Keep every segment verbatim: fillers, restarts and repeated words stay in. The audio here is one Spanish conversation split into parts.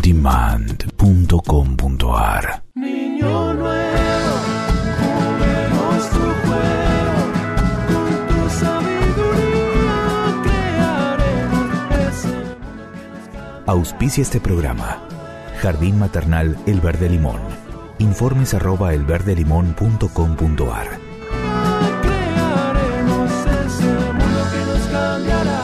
demand punto com punto ar. Niño nuevo, juguemos tu juego, con tu sabiduría crearemos ese mundo que nos cambia. Auspicia este programa Jardín Maternal El Verde Limón. Informes arroba elverdelimón punto com punto ar. Crearemos ese mundo que nos cambiará.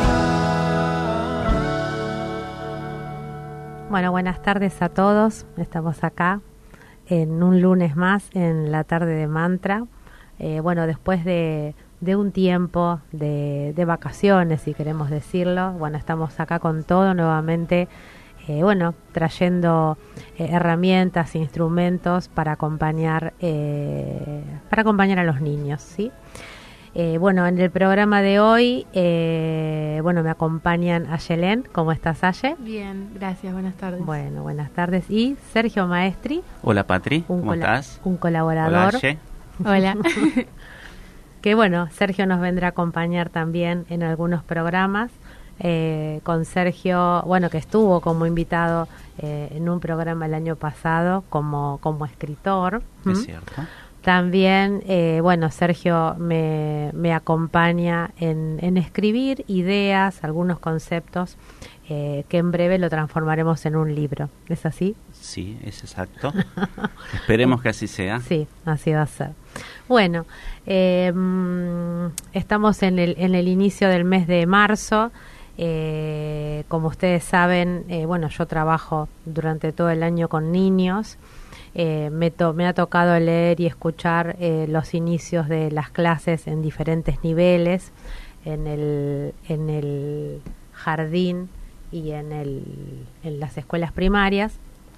Bueno, buenas tardes a todos. Estamos acá en un lunes más en la tarde de Mantra. Eh, bueno, después de, de un tiempo de, de vacaciones, si queremos decirlo, bueno, estamos acá con todo nuevamente, eh, bueno, trayendo eh, herramientas, instrumentos para acompañar, eh, para acompañar a los niños, ¿sí? Eh, bueno, en el programa de hoy, eh, bueno, me acompañan Ayelén. ¿Cómo estás, Aye? Bien, gracias, buenas tardes. Bueno, buenas tardes. Y Sergio Maestri. Hola, Patri, un ¿cómo cola- estás? Un colaborador. Hola, Aye. Hola. Que bueno, Sergio nos vendrá a acompañar también en algunos programas. Eh, con Sergio, bueno, que estuvo como invitado eh, en un programa el año pasado como, como escritor. ¿Mm? Es cierto. También, eh, bueno, Sergio me, me acompaña en, en escribir ideas, algunos conceptos eh, que en breve lo transformaremos en un libro. ¿Es así? Sí, es exacto. Esperemos que así sea. Sí, así va a ser. Bueno, eh, mm, estamos en el, en el inicio del mes de marzo. Eh, como ustedes saben, eh, bueno, yo trabajo durante todo el año con niños. Eh, me, to- me ha tocado leer y escuchar eh, los inicios de las clases en diferentes niveles, en el, en el jardín y en, el, en las escuelas primarias.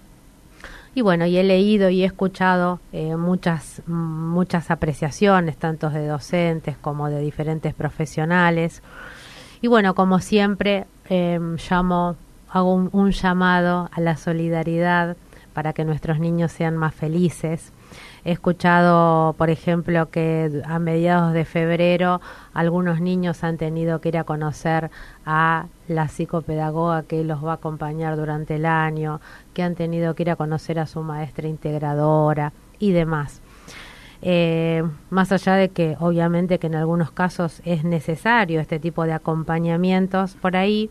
Y bueno, y he leído y he escuchado eh, muchas, muchas apreciaciones, tanto de docentes como de diferentes profesionales. Y bueno, como siempre, eh, llamo, hago un, un llamado a la solidaridad para que nuestros niños sean más felices. He escuchado, por ejemplo, que a mediados de febrero algunos niños han tenido que ir a conocer a la psicopedagoga que los va a acompañar durante el año, que han tenido que ir a conocer a su maestra integradora y demás. Eh, más allá de que obviamente que en algunos casos es necesario este tipo de acompañamientos, por ahí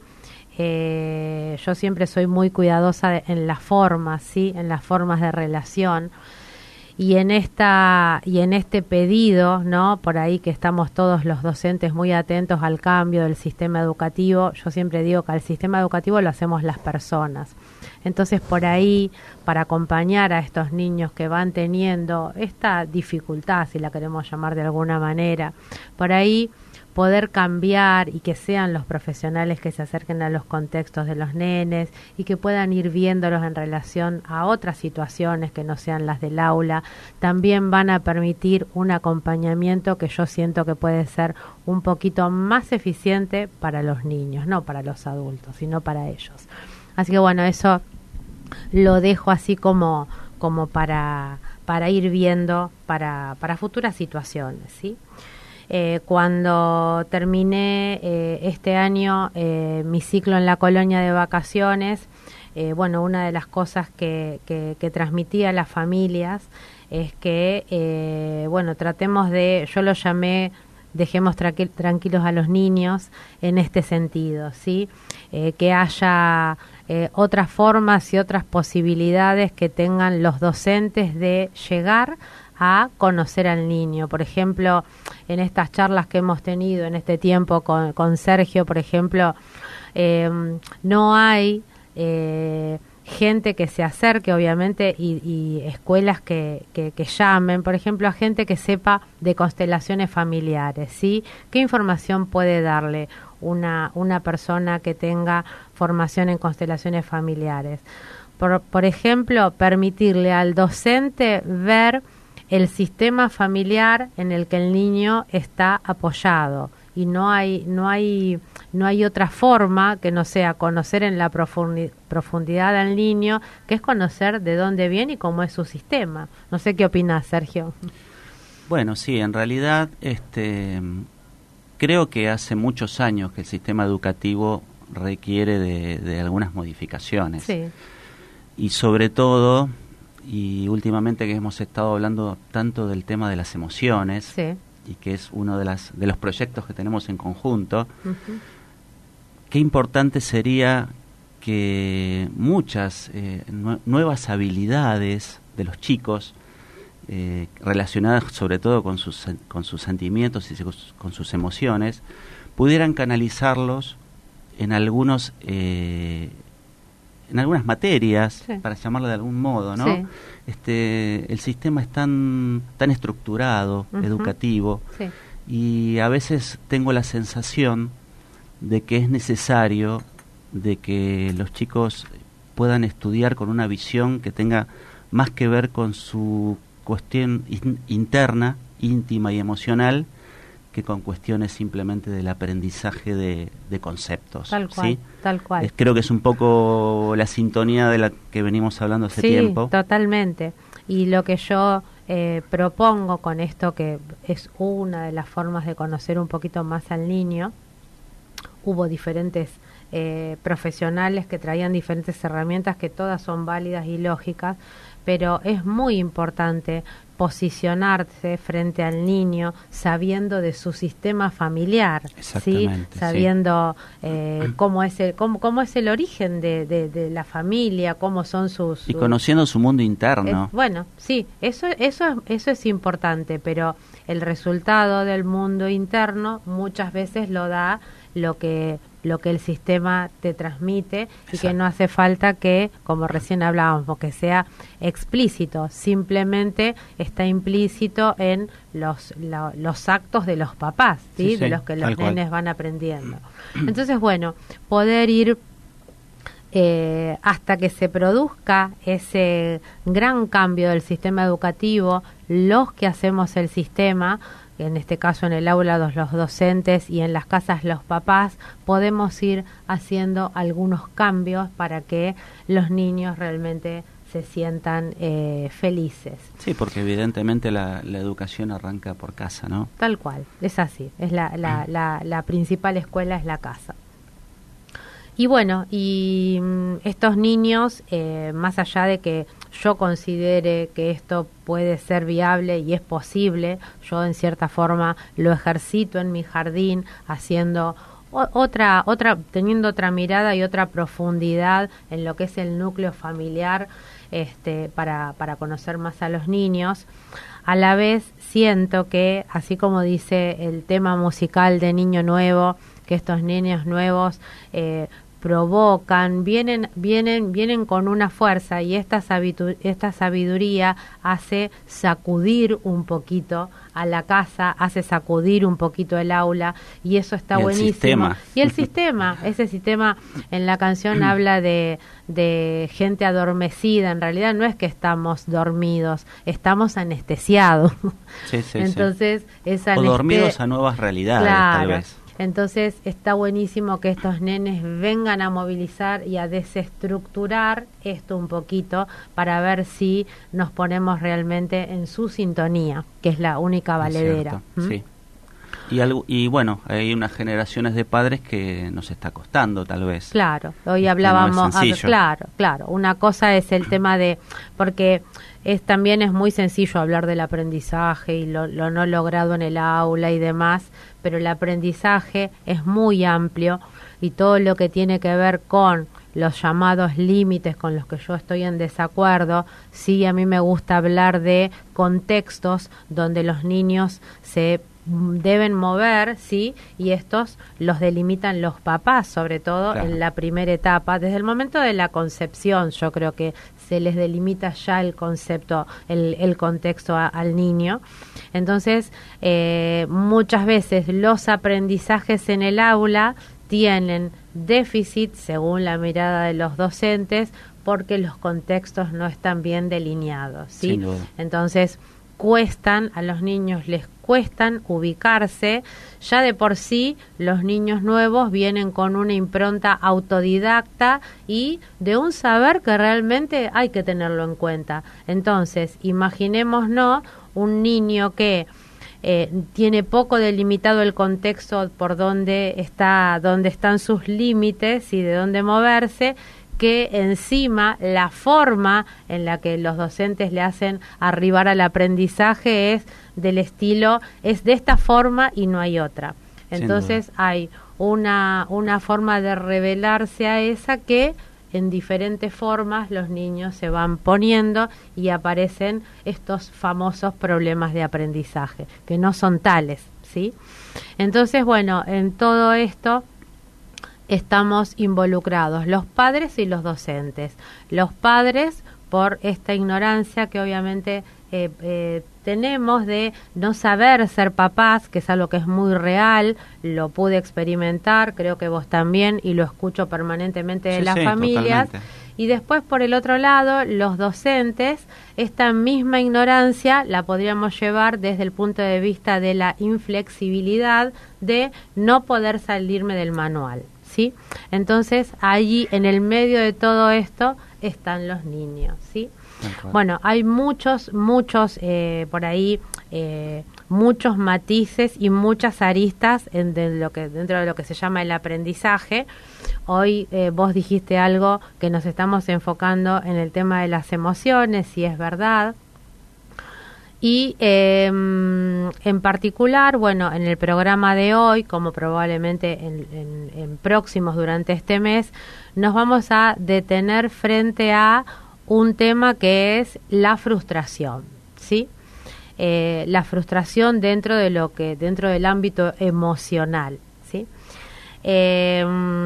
Eh, yo siempre soy muy cuidadosa de, en las formas, sí, en las formas de relación, y en esta y en este pedido, no, por ahí que estamos todos los docentes muy atentos al cambio del sistema educativo. Yo siempre digo que al sistema educativo lo hacemos las personas. Entonces, por ahí, para acompañar a estos niños que van teniendo esta dificultad, si la queremos llamar de alguna manera, por ahí poder cambiar y que sean los profesionales que se acerquen a los contextos de los nenes y que puedan ir viéndolos en relación a otras situaciones que no sean las del aula, también van a permitir un acompañamiento que yo siento que puede ser un poquito más eficiente para los niños, no para los adultos, sino para ellos. Así que bueno, eso lo dejo así como, como para, para ir viendo para, para futuras situaciones, ¿sí? Eh, cuando terminé eh, este año eh, mi ciclo en la colonia de vacaciones, eh, bueno, una de las cosas que, que, que transmití a las familias es que, eh, bueno, tratemos de, yo lo llamé, dejemos tranqui- tranquilos a los niños en este sentido, ¿sí? Eh, que haya eh, otras formas y otras posibilidades que tengan los docentes de llegar a conocer al niño. Por ejemplo, en estas charlas que hemos tenido en este tiempo con, con Sergio, por ejemplo, eh, no hay eh, gente que se acerque, obviamente, y, y escuelas que, que, que llamen, por ejemplo, a gente que sepa de constelaciones familiares, ¿sí? ¿Qué información puede darle una, una persona que tenga formación en constelaciones familiares? Por, por ejemplo, permitirle al docente ver el sistema familiar en el que el niño está apoyado, y no hay no hay no hay otra forma que no sea conocer en la profundi- profundidad al niño, que es conocer de dónde viene y cómo es su sistema. No sé qué opinas, Sergio. Bueno, sí, en realidad este creo que hace muchos años que el sistema educativo requiere de, de algunas modificaciones. Sí. y sobre todo, y últimamente que hemos estado hablando tanto del tema de las emociones, Sí. y que es uno de, las, de los proyectos que tenemos en conjunto, Ujú. qué importante sería que muchas eh, nue- nuevas habilidades de los chicos, eh, relacionadas sobre todo con sus, sen- con sus sentimientos y sus- con sus emociones, pudieran canalizarlos en algunos eh, en algunas materias, Sí. para llamarlo de algún modo, ¿no? Sí. Este, el sistema es tan, tan estructurado, Ujú. educativo, Sí. y a veces tengo la sensación de que es necesario de que los chicos puedan estudiar con una visión que tenga más que ver con su cuestión in- interna, íntima y emocional, que con cuestiones simplemente del aprendizaje de, de conceptos. Tal cual, ¿sí? tal cual. Es- creo que es un poco la sintonía de la que venimos hablando hace Sí, tiempo. totalmente. Y lo que yo eh, propongo con esto, que es una de las formas de conocer un poquito más al niño, hubo diferentes eh, profesionales que traían diferentes herramientas que todas son válidas y lógicas, pero es muy importante posicionarse frente al niño sabiendo de su sistema familiar, ¿sí? Exactamente, sí. Sabiendo eh, cómo es el cómo, cómo es el origen de, de, de la familia, cómo son sus, Y sus- conociendo su mundo interno. es- bueno, sí, eso eso es, eso es importante, pero el resultado del mundo interno muchas veces lo da lo que lo que el sistema te transmite, y que Exacto. no hace falta que, como recién hablábamos, que sea explícito, simplemente está implícito en los la- los actos de los papás, ¿sí? Sí, De sí, los que los tal cual. nenes van aprendiendo. Entonces, bueno, poder ir eh, hasta que se produzca ese gran cambio del sistema educativo, los que hacemos el sistema, en este caso en el aula los, los docentes y en las casas los papás, podemos ir haciendo algunos cambios para que los niños realmente se sientan eh, felices. Sí, porque evidentemente la, la educación arranca por casa, ¿no? Tal cual, es así, es la, la, la, la principal escuela es la casa. Y bueno, y mm, estos niños, eh, más allá de que yo considere que esto puede ser viable y es posible, yo en cierta forma lo ejercito en mi jardín haciendo o- otra, otra, teniendo otra mirada y otra profundidad en lo que es el núcleo familiar, este, para, para conocer más a los niños. A la vez siento que, así como dice el tema musical de Niño Nuevo, que estos niños nuevos eh, provocan, vienen, vienen, vienen con una fuerza, y esta sabidu- esta sabiduría hace sacudir un poquito a la casa, hace sacudir un poquito el aula, y eso está Y el buenísimo. sistema. Y el sistema, ese sistema en la canción habla de, de gente adormecida. En realidad no es que estamos dormidos, estamos anestesiados. Sí, sí, sí. Entonces, esa O aneste- dormidos a nuevas realidades, tal Claro. vez. Entonces está buenísimo que estos nenes vengan a movilizar y a desestructurar esto un poquito para ver si nos ponemos realmente en su sintonía, que es la única Es valedera. cierto, ¿Mm? sí. Y, algo, y bueno, hay unas generaciones de padres que nos está costando, tal vez. Claro, hoy Que hablábamos, no es ah, sencillo. claro, claro, una cosa es el tema de, porque es también es muy sencillo hablar del aprendizaje y lo, lo no logrado en el aula y demás, pero el aprendizaje es muy amplio, y todo lo que tiene que ver con los llamados límites con los que yo estoy en desacuerdo, sí, a mí me gusta hablar de contextos donde los niños se deben mover, sí, y estos los delimitan los papás, sobre todo Claro. en la primera etapa, desde el momento de la concepción. Yo creo que se les delimita ya el concepto, el, el contexto a- al niño. Entonces, eh, muchas veces los aprendizajes en el aula tienen déficit, según la mirada de los docentes, porque los contextos no están bien delineados, ¿sí? Sin duda. Entonces, cuestan, a los niños les cuestan ubicarse. Ya de por sí los niños nuevos vienen con una impronta autodidacta y de un saber que realmente hay que tenerlo en cuenta. Entonces, imaginémonos un niño que eh, tiene poco delimitado el contexto por donde está, donde están sus límites y de dónde moverse. que encima la forma en la que los docentes le hacen arribar al aprendizaje es del estilo, es de esta forma y no hay otra. Entonces hay una, una forma de revelarse a esa que en diferentes formas los niños se van poniendo y aparecen estos famosos problemas de aprendizaje, que no son tales, ¿sí? Entonces, bueno, en todo esto estamos involucrados los padres y los docentes. Los padres por esta ignorancia que obviamente eh, eh, tenemos de no saber ser papás, que es algo que es muy real, lo pude experimentar, creo que vos también, y lo escucho permanentemente de sí, las sí, familias. Totalmente. Y después, por el otro lado, los docentes, esta misma ignorancia la podríamos llevar desde el punto de vista de la inflexibilidad de no poder salirme del manual, ¿sí? Entonces, allí, en el medio de todo esto, están los niños, ¿sí? Bueno, hay muchos, muchos, eh, por ahí, eh, muchos matices y muchas aristas en de lo que, dentro de lo que se llama el aprendizaje. Hoy eh, vos dijiste algo que nos estamos enfocando en el tema de las emociones, si es verdad. Y eh, en particular, bueno, en el programa de hoy, como probablemente en, en, en próximos durante este mes, nos vamos a detener frente a un tema que es la frustración, ¿sí? Eh, la frustración dentro de lo que dentro del ámbito emocional, ¿sí? Eh,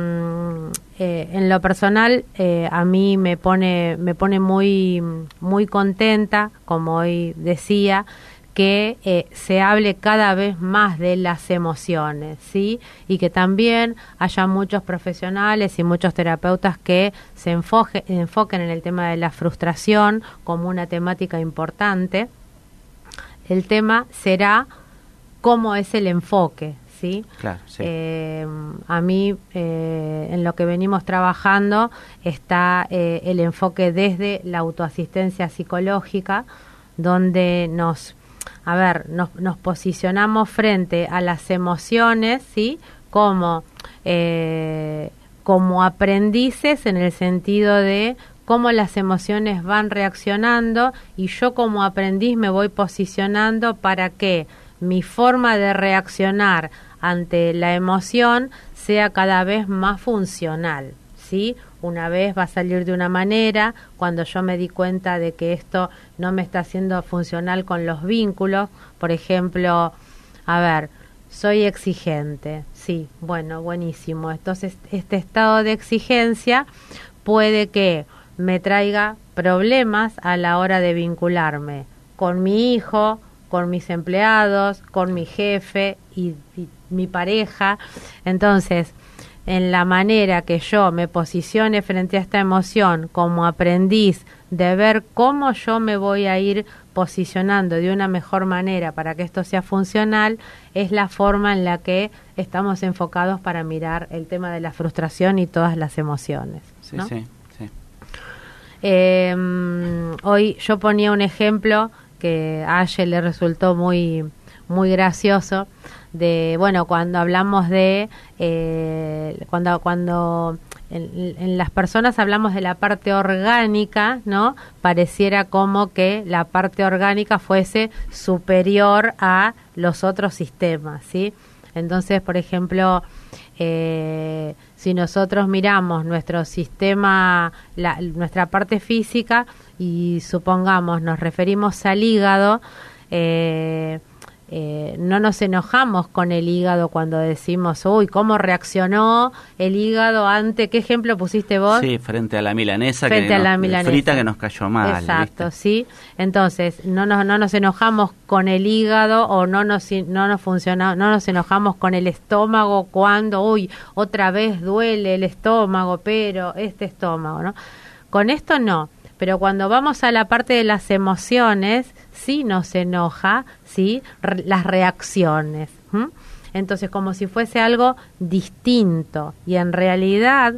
eh, en lo personal, eh, a mí me pone me pone muy muy contenta, como hoy decía, que eh, se hable cada vez más de las emociones, ¿sí? Y que también haya muchos profesionales y muchos terapeutas que se enfoque, enfoquen en el tema de la frustración como una temática importante. El tema será cómo es el enfoque, ¿sí? Claro, sí. Eh, a mí, eh, en lo que venimos trabajando, está eh, el enfoque desde la autoasistencia psicológica, donde nos A ver, nos, nos posicionamos frente a las emociones, ¿sí? Como, eh, como aprendices en el sentido de cómo las emociones van reaccionando y yo como aprendiz me voy posicionando para que mi forma de reaccionar ante la emoción sea cada vez más funcional, ¿sí? Una vez va a salir de una manera, cuando yo me di cuenta de que esto no me está haciendo funcional con los vínculos, por ejemplo, a ver, soy exigente, sí, bueno, buenísimo, entonces este estado de exigencia puede que me traiga problemas a la hora de vincularme con mi hijo, con mis empleados, con mi jefe y, y mi pareja. Entonces, en la manera que yo me posicione frente a esta emoción como aprendiz, de ver cómo yo me voy a ir posicionando de una mejor manera para que esto sea funcional, es la forma en la que estamos enfocados para mirar el tema de la frustración y todas las emociones, Sí, ¿no? sí, sí. Eh, hoy yo ponía un ejemplo que a Aye le resultó muy, muy gracioso, de, bueno, cuando hablamos de, eh, cuando, cuando en, en las personas hablamos de la parte orgánica, ¿no? Pareciera como que la parte orgánica fuese superior a los otros sistemas, ¿sí? Entonces, por ejemplo, eh, si nosotros miramos nuestro sistema, la, nuestra parte física, y supongamos nos referimos al hígado, eh, Eh, no nos enojamos con el hígado cuando decimos, uy, ¿cómo reaccionó el hígado ante, qué ejemplo pusiste vos? Sí, frente a la milanesa, Frente que a nos, la milanesa. frita que nos cayó mal. Exacto, ¿viste? sí. Entonces, no nos, no nos enojamos con el hígado o no nos, no nos funciona, no nos enojamos con el estómago cuando, uy, otra vez duele el estómago, pero este estómago, ¿no? Con esto no. Pero cuando vamos a la parte de las emociones, sí nos enoja, sí, Re- las reacciones. ¿m? Entonces, como si fuese algo distinto. Y en realidad,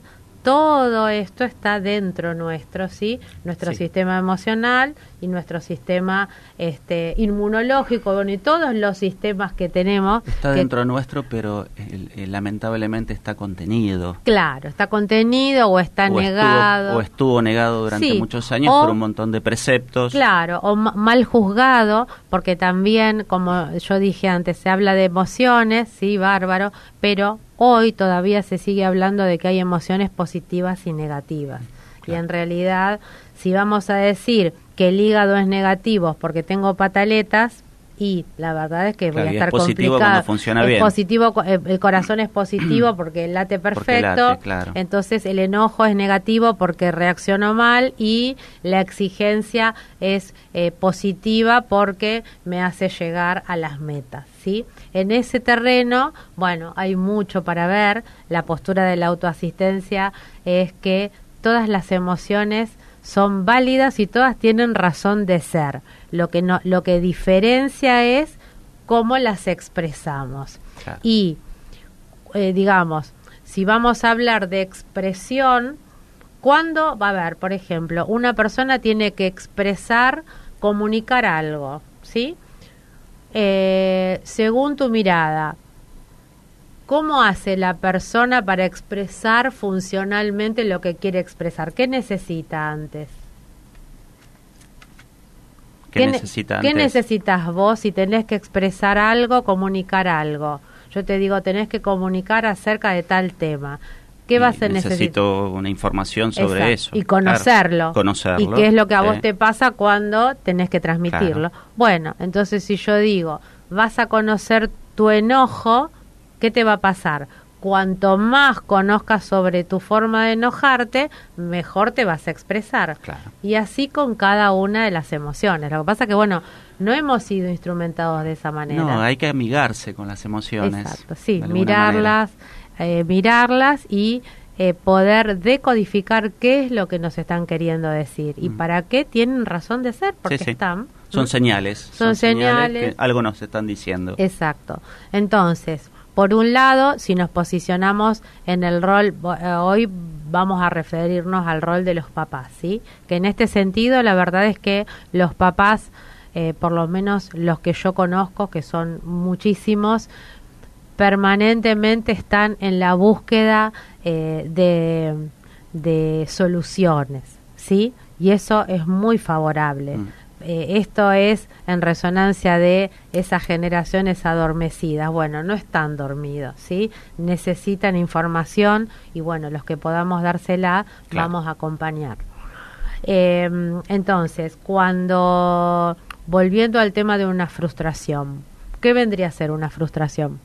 todo esto está dentro nuestro, ¿sí? Nuestro Sí. sistema emocional y nuestro sistema este, inmunológico, bueno, y todos los sistemas que tenemos. Está que, dentro nuestro, pero eh, eh, lamentablemente está contenido. Claro, está contenido o está o negado. Estuvo, o estuvo negado durante Sí, muchos años o- por un montón de preceptos. Claro, o ma- mal juzgado, porque también, como yo dije antes, se habla de emociones, sí, bárbaro, pero hoy todavía se sigue hablando de que hay emociones positivas y negativas. Y en realidad, si vamos a decir que el hígado es negativo porque tengo pataletas, y la verdad es que voy Claro, a y es estar positivo complicada. cuando funciona Es bien. positivo, co- eh, el corazón es positivo porque late Porque perfecto. late, claro. Entonces el enojo es negativo porque reacciono mal, y la exigencia es eh, positiva porque me hace llegar a las metas, ¿sí? En ese terreno, bueno, hay mucho para ver. La postura de la autoasistencia es que todas las emociones son válidas y todas tienen razón de ser. Lo que no, lo que diferencia es cómo las expresamos. Claro. Y eh, digamos, si vamos a hablar de expresión, ¿cuándo va a haber, por ejemplo, una persona tiene que expresar, comunicar algo, ¿sí? Eh, según tu mirada, ¿cómo hace la persona para expresar funcionalmente lo que quiere expresar? ¿Qué necesita antes? ¿Qué ne- necesita ¿Qué antes? necesitas vos si tenés que expresar algo, comunicar algo? Yo te digo, tenés que comunicar acerca de tal tema. ¿Qué Y vas a necesitar? Necesito una información sobre Exacto. eso. Y conocerlo. Claro, conocerlo. Y qué es lo que a vos sí. te pasa cuando tenés que transmitirlo. Claro. Bueno, entonces si yo digo, vas a conocer tu enojo, ¿qué te va a pasar? Cuanto más conozcas sobre tu forma de enojarte, mejor te vas a expresar. Claro. Y así con cada una de las emociones. Lo que pasa que, bueno, no hemos sido instrumentados de esa manera. No, hay que amigarse con las emociones. Exacto, sí, de alguna mirarlas, eh, mirarlas y eh, poder decodificar qué es lo que nos están queriendo decir y Mm. para qué tienen razón de ser, porque Sí, sí. están. Son ¿m? señales. Son señales. que algo nos están diciendo. Exacto. Entonces, por un lado, si nos posicionamos en el rol, bo- eh, hoy vamos a referirnos al rol de los papás, ¿sí? Que en este sentido, la verdad es que los papás, eh, por lo menos los que yo conozco, que son muchísimos, permanentemente están en la búsqueda eh, de, de soluciones, ¿sí? Y eso es muy favorable. Mm. Eh, esto es en resonancia de esas generaciones adormecidas. Bueno, no están dormidos, ¿sí? Necesitan información y bueno, los que podamos dársela, Claro. vamos a acompañar. Eh, entonces, cuando, volviendo al tema de una frustración, ¿qué vendría a ser una frustración?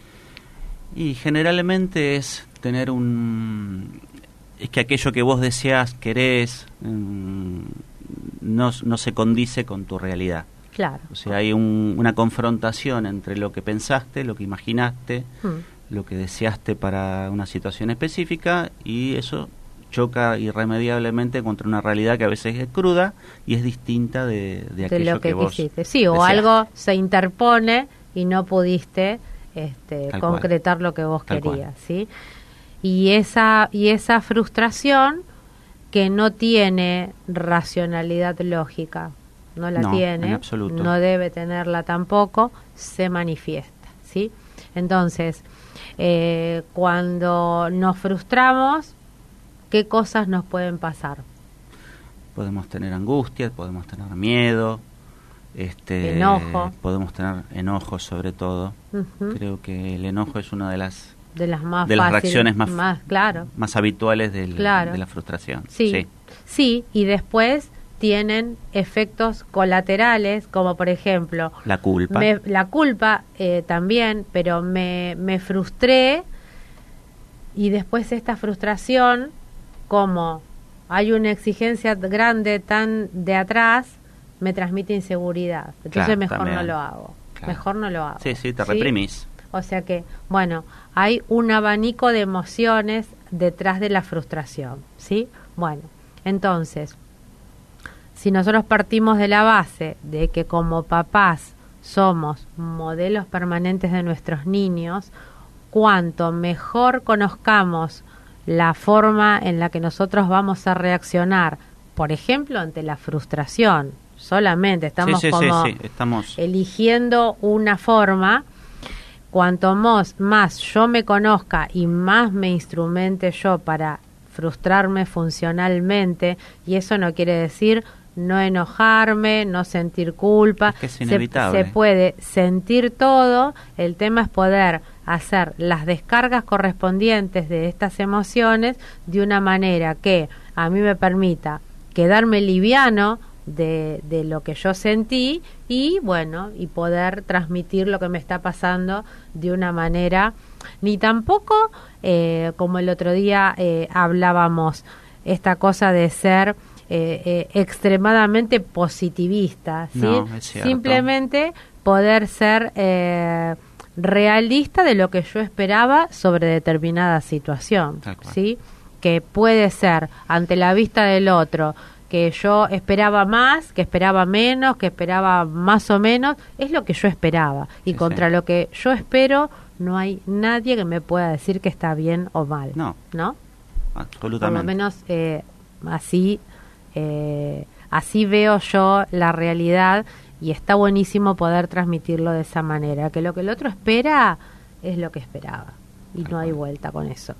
Y generalmente es tener un... Es que aquello que vos deseas, querés, mm, no, no se condice con tu realidad. Claro. O sea, hay un- una confrontación entre lo que pensaste, lo que imaginaste, Mm. lo que deseaste para una situación específica, y eso choca irremediablemente contra una realidad que a veces es cruda y es distinta de, de De aquello lo que, vos quisiste. Sí, o deseaste. algo se interpone y no pudiste este, Tal cual. concretar lo que vos Tal cual. querías, ¿sí? Y esa, y esa frustración que no tiene racionalidad lógica, no la No, tiene, en absoluto. no debe tenerla tampoco, se manifiesta, ¿sí? Entonces, eh, cuando nos frustramos, ¿qué cosas nos pueden pasar? Podemos tener angustia, podemos tener miedo, este, Enojo. podemos tener enojo sobre todo. Ujú. Creo que el enojo es una de las De las más de las fáciles, reacciones más, claro. más habituales del- Claro. de la frustración. Sí, sí, y después tienen efectos colaterales, como por ejemplo, La culpa. me- la culpa eh, también, pero me, me frustré y después esta frustración, como hay una exigencia grande tan de atrás, me transmite inseguridad. Entonces Claro, mejor no también. lo hago. Claro. Mejor no lo hago. Sí, sí, te reprimís. O sea que, bueno, hay un abanico de emociones detrás de la frustración, ¿sí? Bueno, entonces, si nosotros partimos de la base de que como papás somos modelos permanentes de nuestros niños, cuanto mejor conozcamos la forma en la que nosotros vamos a reaccionar, por ejemplo, ante la frustración. Solamente estamos sí, sí, como sí, sí, estamos... eligiendo una forma. Cuanto más, más yo me conozca y más me instrumente yo para frustrarme funcionalmente, y eso no quiere decir no enojarme, no sentir culpa, es que es se, inevitable. se puede sentir todo, el tema es poder hacer las descargas correspondientes de estas emociones de una manera que a mí me permita quedarme liviano de, de lo que yo sentí y bueno, y poder transmitir lo que me está pasando de una manera, ni tampoco eh, como el otro día eh, hablábamos, esta cosa de ser eh, eh, extremadamente positivista, ¿sí? No, es cierto. Simplemente poder ser eh, realista de lo que yo esperaba sobre determinada situación, ¿sí? Que puede ser ante la vista del otro que yo esperaba más, que esperaba menos, que esperaba más o menos, es lo que yo esperaba. Y sí, contra sí. lo que yo espero, no hay nadie que me pueda decir que está bien o mal. No, ¿no? absolutamente. Por lo menos eh, así, eh, así veo yo la realidad y está buenísimo poder transmitirlo de esa manera, que lo que el otro espera es lo que esperaba y no hay vuelta con eso.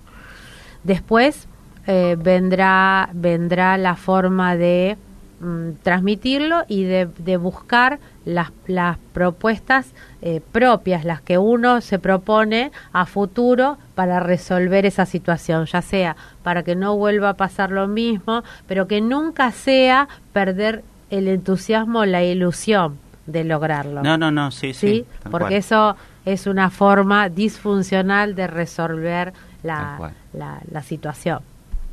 Después eh, vendrá vendrá la forma de mm, transmitirlo y de, de buscar las, las propuestas eh, propias, las que uno se propone a futuro para resolver esa situación, ya sea para que no vuelva a pasar lo mismo, pero que nunca sea perder el entusiasmo, la ilusión de lograrlo. No, no, no, sí, sí. ¿Sí? Porque cual. eso es una forma disfuncional de resolver la, la, la situación.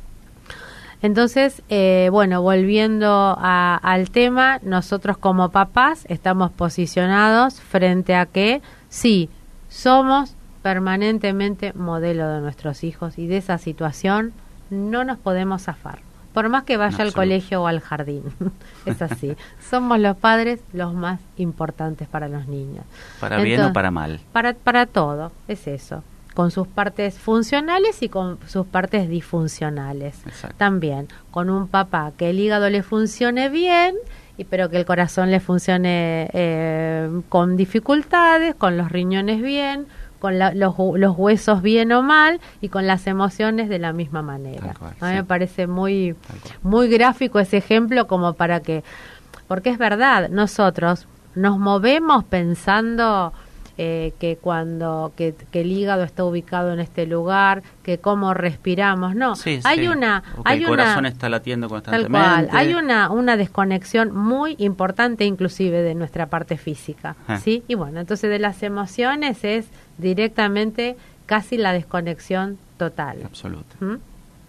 Entonces, eh, bueno, volviendo a, al tema, nosotros como papás estamos posicionados frente a que sí, somos permanentemente modelo de nuestros hijos y de esa situación no nos podemos zafar. Por más que vaya No, al colegio o al jardín. Es así. Somos los padres los más importantes para los niños. Para bien Entonces, o para mal. Para, para todo, es eso. Con sus partes funcionales y con sus partes disfuncionales. Exacto. También, con un papá que el hígado le funcione bien, y pero que el corazón le funcione eh, con dificultades, con los riñones bien, con la, los, los huesos bien o mal y con las emociones de la misma manera. Cual, a mí sí. me parece muy, muy gráfico ese ejemplo como para que, porque es verdad, nosotros nos movemos pensando eh, que cuando que, que el hígado está ubicado en este lugar, que cómo respiramos, no, Sí, hay sí. una, O que hay el corazón una, está latiendo tal constantemente. cual, hay una una desconexión muy importante inclusive de nuestra parte física, Ah. ¿sí? Y bueno, entonces de las emociones es directamente casi la desconexión total. Absoluta. ¿Mm?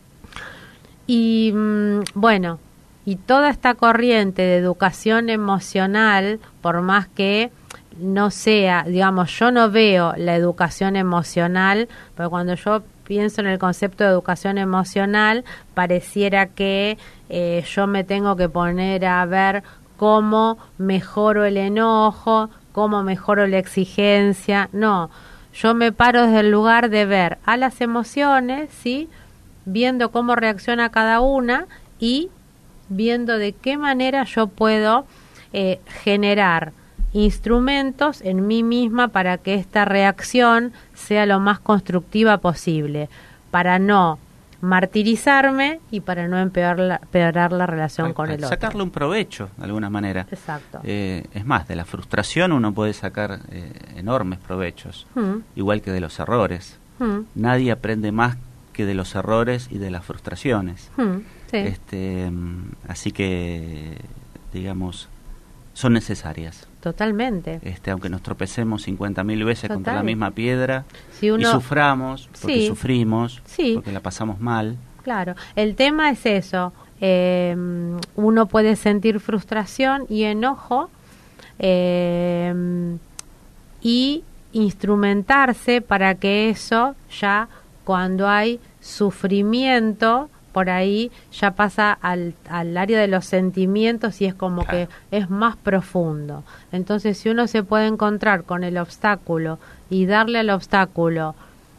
Y mm, bueno, y toda esta corriente de educación emocional, por más que no sea, digamos, yo no veo la educación emocional, pero cuando yo pienso en el concepto de educación emocional, pareciera que eh, yo me tengo que poner a ver cómo mejoro el enojo, cómo mejoro la exigencia. No, yo me paro desde el lugar de ver a las emociones, ¿sí? Viendo cómo reacciona cada una y viendo de qué manera yo puedo eh, generar instrumentos en mí misma para que esta reacción sea lo más constructiva posible, para no martirizarme y para no empeorar la, empeorar la relación Tal con cual. el otro. Sacarle un provecho, de alguna manera. Exacto. Eh, es más, de la frustración uno puede sacar eh, enormes provechos, Mm, igual que de los errores. mm, Nadie aprende más que de los errores y de las frustraciones. mm, sí. Este, mm, así que, digamos, son necesarias. Totalmente. Este, aunque nos tropecemos cincuenta mil veces Total. contra la misma piedra Si uno, y suframos, porque Sí. sufrimos, Sí. porque la pasamos mal. Claro, el tema es eso. Eh, uno puede sentir frustración y enojo eh, y instrumentarse para que eso ya cuando hay sufrimiento por ahí ya pasa al, al área de los sentimientos y es como Claro. que es más profundo. Entonces si uno se puede encontrar con el obstáculo y darle al obstáculo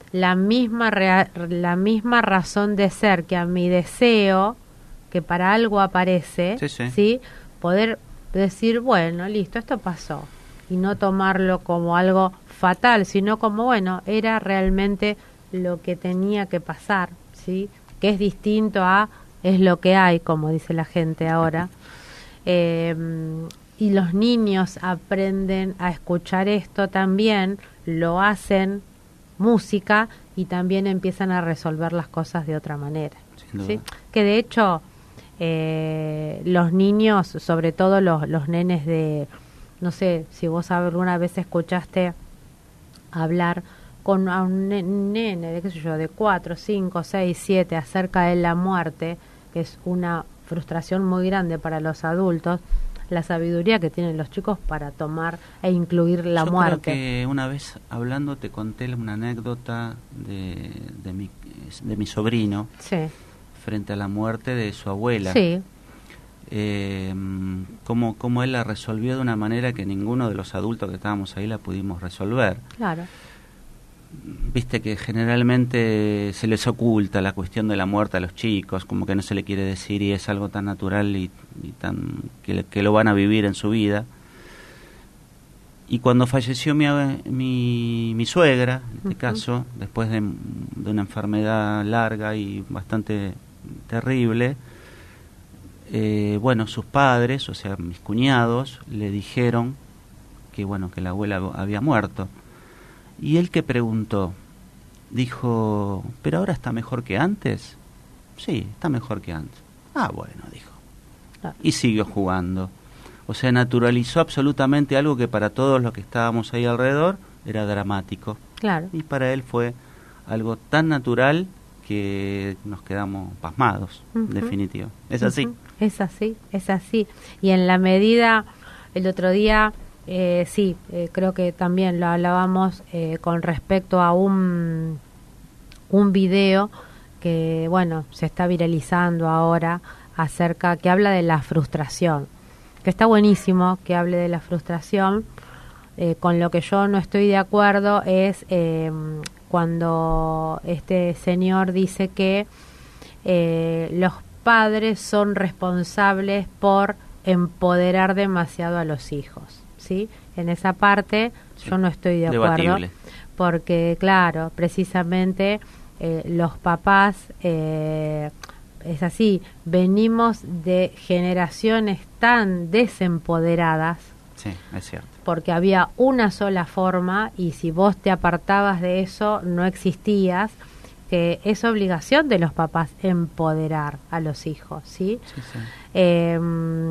la misma rea- la misma razón de ser que a mi deseo, que para algo aparece, Sí, sí. ¿sí? Poder decir, bueno, listo, esto pasó, y no tomarlo como algo fatal, sino como, bueno, era realmente lo que tenía que pasar, ¿sí? Que es distinto a es lo que hay, como dice la gente ahora. Eh, y los niños aprenden a escuchar esto también, lo hacen música y también empiezan a resolver las cosas de otra manera, Sin ¿sí? duda. Que de hecho eh, los niños, sobre todo los, los nenes de, no sé, si vos alguna vez escuchaste hablar con a un ne- nene de qué sé yo, de cuatro, cinco, seis, siete acerca de la muerte, que es una frustración muy grande para los adultos, la sabiduría que tienen los chicos para tomar e incluir la Yo muerte. creo que una vez hablando te conté una anécdota de, de, mi, de mi sobrino Sí, frente a la muerte de su abuela. sí, Eh, cómo, cómo él la resolvió de una manera que ninguno de los adultos que estábamos ahí la pudimos resolver. claro. Viste que generalmente se les oculta la cuestión de la muerte a los chicos, como que no se le quiere decir y es algo tan natural y, y tan que, le- que lo van a vivir en su vida. Y cuando falleció mi, abue- mi, mi suegra, en este Ujú. caso, después de, de una enfermedad larga y bastante terrible, eh, bueno, sus padres, o sea, mis cuñados, le dijeron que, bueno, que la abuela había muerto. Y él que preguntó, dijo, ¿pero ahora está mejor que antes? Sí, está mejor que antes. Ah, bueno, dijo. Claro. Y siguió jugando. O sea, naturalizó absolutamente algo que para todos los que estábamos ahí alrededor era dramático. Claro. Y para él fue algo tan natural que nos quedamos pasmados, en Ujú. definitiva. Es así. Ujú. Es así, es así. Y en la medida, el otro día, eh, sí, eh, creo que también lo hablábamos eh, con respecto a un, un video que, bueno, se está viralizando ahora acerca, que habla de la frustración, que está buenísimo que hable de la frustración. Eh, con lo que yo no estoy de acuerdo es eh, cuando este señor dice que eh, los padres son responsables por empoderar demasiado a los hijos, ¿sí? En esa parte Sí, yo no estoy de acuerdo, debatible. porque claro, precisamente eh, los papás, eh, es así, venimos de generaciones tan desempoderadas, Sí, es cierto. porque había una sola forma y si vos te apartabas de eso no existías, que es obligación de los papás empoderar a los hijos, ¿sí? Sí, sí. Eh,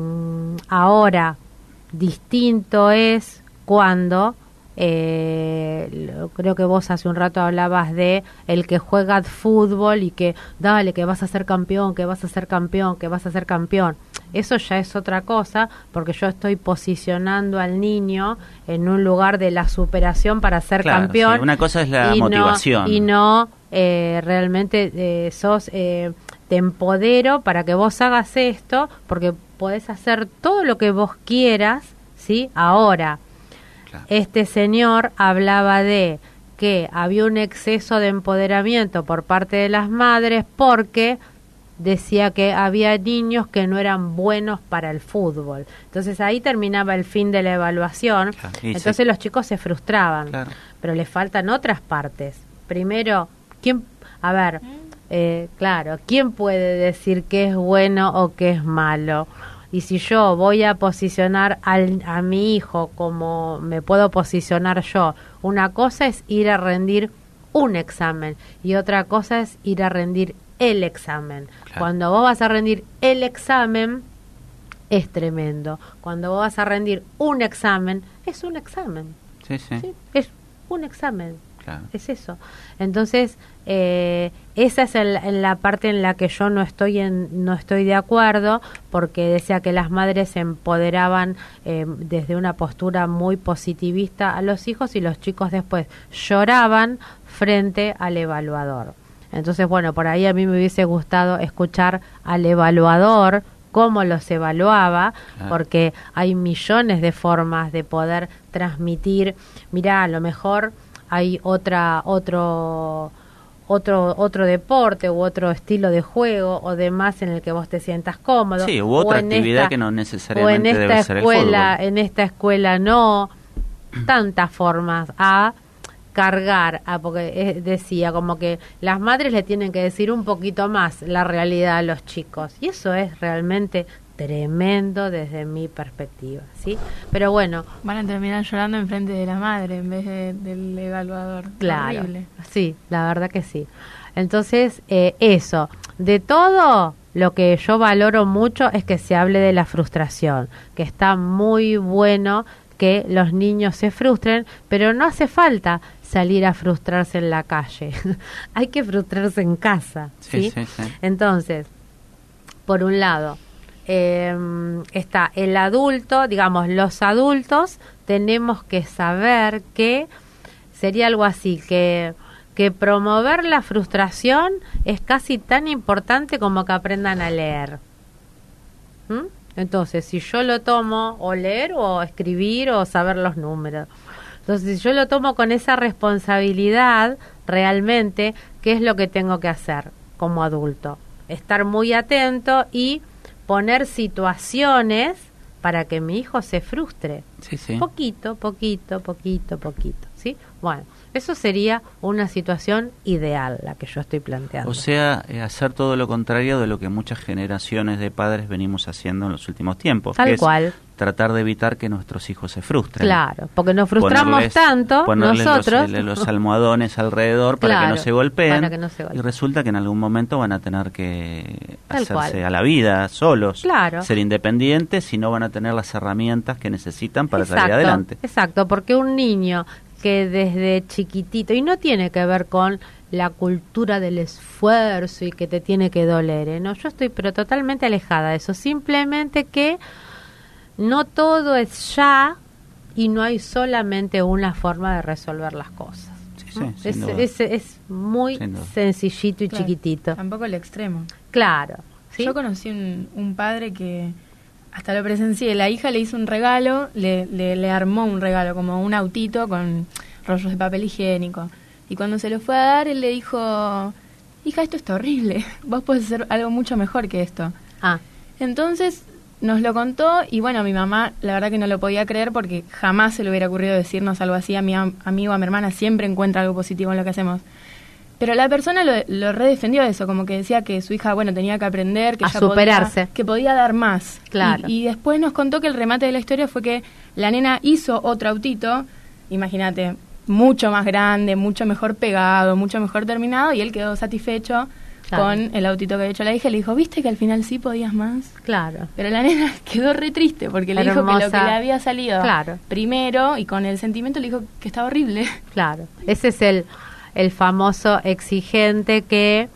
ahora, distinto es cuando, eh, lo- creo que vos hace un rato hablabas de el que juega fútbol y que dale, que vas a ser campeón, que vas a ser campeón, que vas a ser campeón. Eso ya es otra cosa, porque yo estoy posicionando al niño en un lugar de la superación para ser Claro, campeón. sí, una cosa es la y no- motivación. y no eh, realmente eh, sos eh, te empodero para que vos hagas esto, porque podés hacer todo lo que vos quieras, ¿sí? Ahora, Claro. este señor hablaba de que había un exceso de empoderamiento por parte de las madres porque decía que había niños que no eran buenos para el fútbol. Entonces ahí terminaba el fin de la evaluación. Claro, y Entonces sí. los chicos se frustraban. Claro. Pero le faltan otras partes. Primero, ¿quién? A ver, eh, claro, ¿quién puede decir qué es bueno o qué es malo? Y si yo voy a posicionar al, a mi hijo como me puedo posicionar yo, una cosa es ir a rendir un examen y otra cosa es ir a rendir el examen. Claro. Cuando vos vas a rendir el examen, es tremendo. Cuando vos vas a rendir un examen, es un examen. Sí, sí, ¿sí? Es un examen. claro. Es eso. Entonces, eh, esa es el- en la parte en la que yo no estoy en, no estoy de acuerdo, porque decía que las madres se empoderaban eh, desde una postura muy positivista a los hijos y los chicos después lloraban frente al evaluador. Entonces, bueno, por ahí a mí me hubiese gustado escuchar al evaluador cómo los evaluaba, Claro. porque hay millones de formas de poder transmitir. Mirá, a lo mejor hay otra otro otro otro deporte u otro estilo de juego o demás en el que vos te sientas cómodo. Sí, u otra o en actividad esta, que no o en necesariamente esta debe ser el escuela, fútbol. en esta escuela no, tantas formas a cargar, a, porque eh, decía como que las madres le tienen que decir un poquito más la realidad a los chicos, y eso es realmente tremendo desde mi perspectiva, ¿sí? Pero bueno, Van a terminar llorando enfrente de la madre en vez de, del evaluador. claro, Horrible. sí, la verdad que sí. Entonces, eh, eso, de todo lo que yo valoro mucho es que se hable de la frustración, que está muy bueno que los niños se frustren, pero no hace falta salir a frustrarse en la calle. Hay que frustrarse en casa, ¿sí? Sí, sí, sí. Entonces, por un lado, eh, está el adulto, digamos, los adultos tenemos que saber que sería algo así, que, que promover la frustración es casi tan importante como que aprendan a leer. ¿Mm? Entonces, si yo lo tomo, o leer o escribir o saber los números. Entonces, si yo lo tomo con esa responsabilidad, realmente, ¿qué es lo que tengo que hacer como adulto? Estar muy atento y poner situaciones para que mi hijo se frustre. Sí, sí. Poquito, poquito, poquito, poquito, ¿sí? Bueno, eso sería una situación ideal, la que yo estoy planteando. O sea, eh, hacer todo lo contrario de lo que muchas generaciones de padres venimos haciendo en los últimos tiempos. Tal que es cual. tratar de evitar que nuestros hijos se frustren. Claro, porque nos frustramos Ponerles- tanto ponerles nosotros. Los, los almohadones alrededor para Claro, que no se golpeen. para que no se golpeen. Y resulta que en algún momento van a tener que Tal hacerse cual. a la vida solos. Claro. Ser independientes y no van a tener las herramientas que necesitan para salir Exacto, adelante. Exacto, porque un niño que desde chiquitito, y no tiene que ver con la cultura del esfuerzo y que te tiene que doler, ¿eh? No, yo estoy pero totalmente alejada de eso, simplemente que no todo es ya y no hay solamente una forma de resolver las cosas. Sí, sí, ¿no? sin es, duda. es, es muy Sin duda. sencillito y Claro, chiquitito. Tampoco el extremo. Claro. ¿sí? Yo conocí un, un padre que hasta lo presencié. La hija le hizo un regalo, le, le, le armó un regalo, como un autito con rollos de papel higiénico. Y cuando se lo fue a dar, él le dijo, hija, esto está horrible. Vos podés hacer algo mucho mejor que esto. Ah, Entonces nos lo contó y bueno, mi mamá la verdad que no lo podía creer porque jamás se le hubiera ocurrido decirnos algo así. A mi am- amigo, a mi hermana siempre encuentra algo positivo en lo que hacemos. Pero la persona lo, lo redefendió eso, como que decía que su hija, bueno, tenía que aprender, que A ella superarse. podía, que podía dar más. Claro. Y, y después nos contó que el remate de la historia fue que la nena hizo otro autito, imagínate, mucho más grande, mucho mejor pegado, mucho mejor terminado, y él quedó satisfecho Claro. con el autito que había hecho la hija y le dijo, ¿viste que al final sí podías más? claro. Pero la nena quedó re triste porque le dijo que lo que Hermosa. le había salido Claro. primero y con el sentimiento le dijo que estaba horrible. Claro, ese es el, el famoso exigente que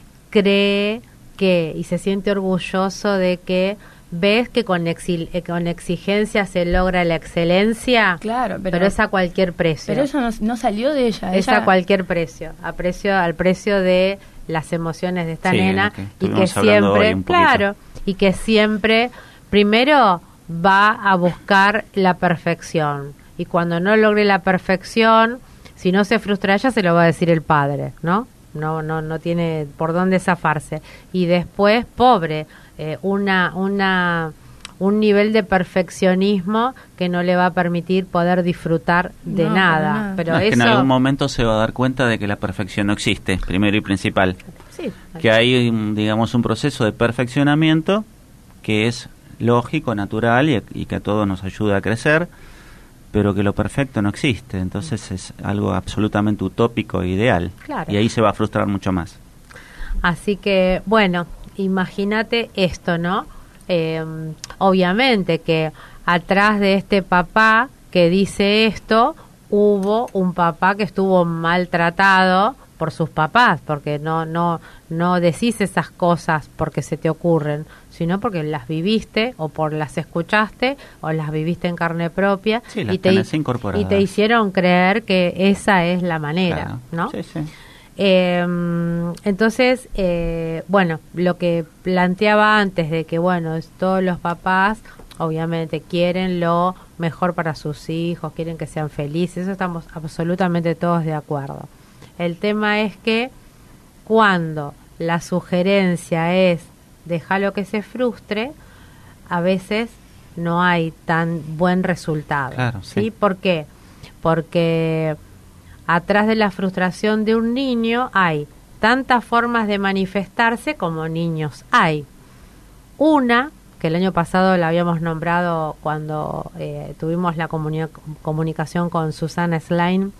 cree que y se siente orgulloso de que ves que con, exil, eh, con exigencia se logra la excelencia, Claro, pero, pero es a cualquier precio. pero eso no, no salió de ella. es ella a cualquier precio, a precio al precio de las emociones de esta Sí, nena lo que y que estuvimos hablando siempre, hoy un poquito. claro, y que siempre primero va a buscar la perfección y cuando no logre la perfección, si no se frustra ella se lo va a decir el padre, ¿no? No no no tiene por dónde zafarse y después pobre eh, una una un nivel de perfeccionismo que no le va a permitir poder disfrutar de No, para nada, nada. pero No, es que eso en algún momento se va a dar cuenta de que la perfección no existe, primero y principal. sí, Que hay, mm, digamos, un proceso de perfeccionamiento que es lógico, natural y, y que a todos nos ayuda a crecer, pero que lo perfecto no existe. Entonces es algo absolutamente utópico e ideal. Claro. Y ahí se va a frustrar mucho más. Así que, bueno, imagínate esto, ¿no? Eh, obviamente que atrás de este papá que dice esto, hubo un papá que estuvo maltratado por sus papás, porque no no no decís esas cosas porque se te ocurren, sino porque las viviste o por las escuchaste o las viviste en carne propia Sí, las y te tenés incorporadas. y te hicieron creer que esa es la manera, Claro. ¿no? Sí, sí. Eh, entonces, eh, bueno, lo que planteaba antes de que, bueno, es todos los papás obviamente quieren lo mejor para sus hijos, quieren que sean felices, eso estamos absolutamente todos de acuerdo. El tema es que cuando la sugerencia es déjalo que se frustre, a veces no hay tan buen resultado. Claro, ¿sí? sí. ¿Por qué? Porque atrás de la frustración de un niño hay tantas formas de manifestarse como niños hay. Una, que el año pasado la habíamos nombrado cuando eh, tuvimos la comuni- comunicación con Susana Slain,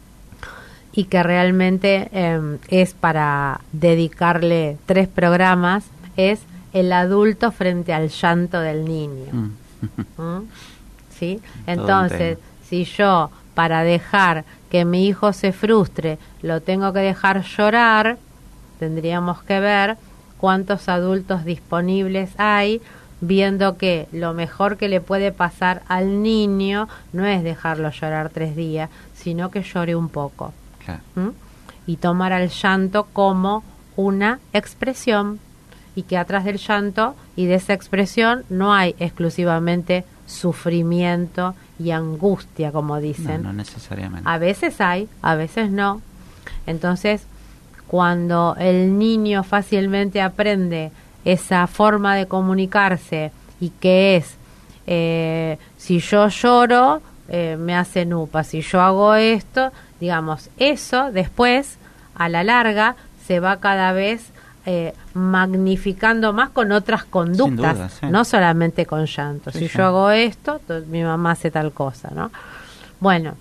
y que realmente eh, es para dedicarle tres programas, es el adulto frente al llanto del niño. Mm. ¿Mm? ¿Sí? Todo Entonces, si yo para dejar que mi hijo se frustre lo tengo que dejar llorar, tendríamos que ver cuántos adultos disponibles hay, viendo que lo mejor que le puede pasar al niño no es dejarlo llorar tres días, sino que llore un poco. Claro. ¿Mm? Y tomar al llanto como una expresión, y que atrás del llanto y de esa expresión no hay exclusivamente sufrimiento y angustia, como dicen. No, no necesariamente. A veces hay, a veces no. Entonces, cuando el niño fácilmente aprende esa forma de comunicarse, y que es, eh, si yo lloro, eh, me hacen upa, si yo hago esto, digamos, eso después, a la larga, se va cada vez eh, magnificando más con otras conductas, duda, sí. no solamente con llanto. Sí, si sí. yo hago esto, to- mi mamá hace tal cosa, ¿no? Bueno,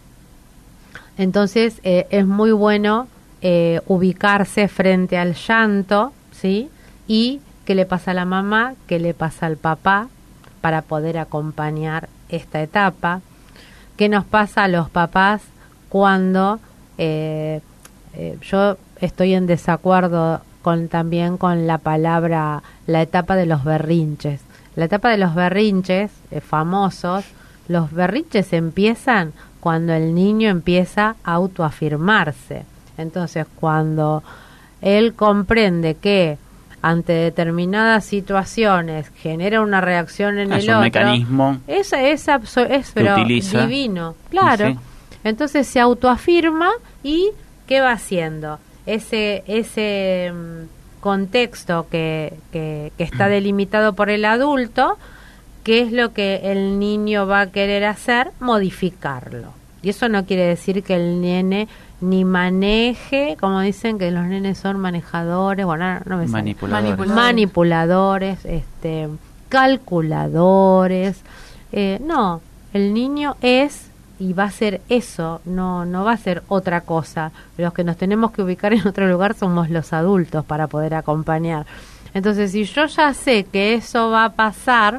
entonces eh, es muy bueno eh, ubicarse frente al llanto, ¿sí? Y qué le pasa a la mamá, qué le pasa al papá, para poder acompañar esta etapa. ¿Qué nos pasa a los papás cuando eh, eh, yo estoy en desacuerdo con también con la palabra, la etapa de los berrinches? La etapa de los berrinches eh, famosos, los berrinches empiezan cuando el niño empieza a autoafirmarse. Entonces, cuando él comprende que ante determinadas situaciones genera una reacción en Es el un otro, mecanismo eso es, abso- es que pero utiliza. divino, claro. Sí. Entonces se autoafirma, y ¿qué va haciendo? Ese ese mm, contexto que, que, que está delimitado por el adulto, ¿qué es lo que el niño va a querer hacer? Modificarlo. Y eso no quiere decir que el nene ni maneje, como dicen que los nenes son manejadores, bueno, no me sale. Manipuladores. Manipuladores. manipuladores, este, calculadores. Eh, no, el niño es y va a ser eso, no, no va a ser otra cosa. Los que nos tenemos que ubicar en otro lugar somos los adultos para poder acompañar. Entonces, si yo ya sé que eso va a pasar,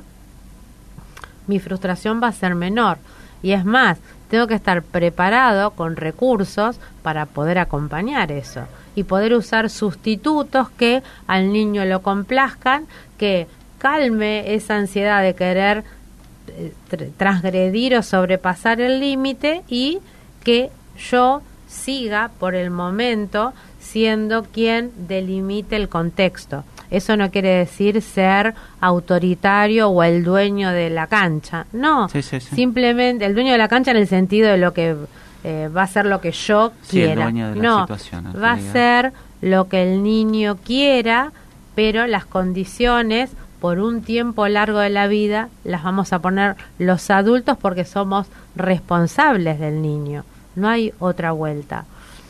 mi frustración va a ser menor. Y es más, tengo que estar preparado con recursos para poder acompañar eso y poder usar sustitutos que al niño lo complazcan, que calme esa ansiedad de querer eh, tr- transgredir o sobrepasar el límite, y que yo siga por el momento siendo quien delimite el contexto. Eso no quiere decir ser autoritario o el dueño de la cancha. No, Sí, sí, sí. simplemente el dueño de la cancha en el sentido de lo que eh, va a ser lo que yo Sí, el quiera. dueño de la no, situación, en va a realidad. ser lo que el niño quiera, pero las condiciones por un tiempo largo de la vida las vamos a poner los adultos, porque somos responsables del niño. No hay otra vuelta.